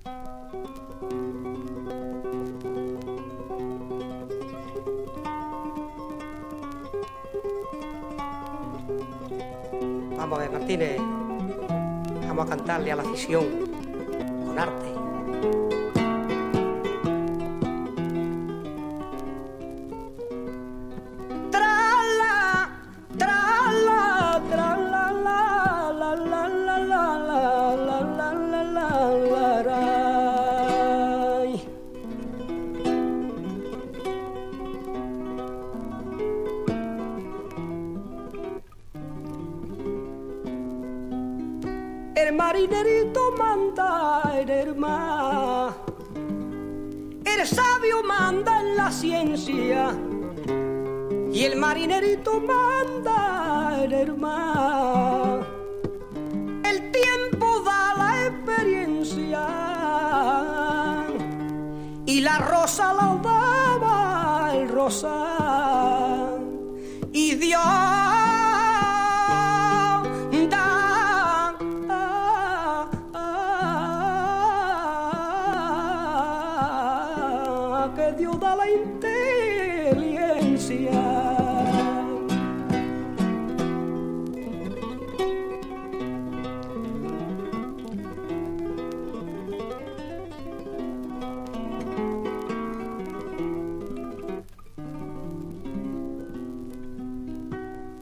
Vamos a ver, Martínez, vamos a cantarle a la afición con arte. El marinerito manda en el mar, el sabio manda en la ciencia, y el marinerito manda en el mar. El tiempo da la experiencia, y la rosa la daba el rosal, y Dios que Dios da la inteligencia.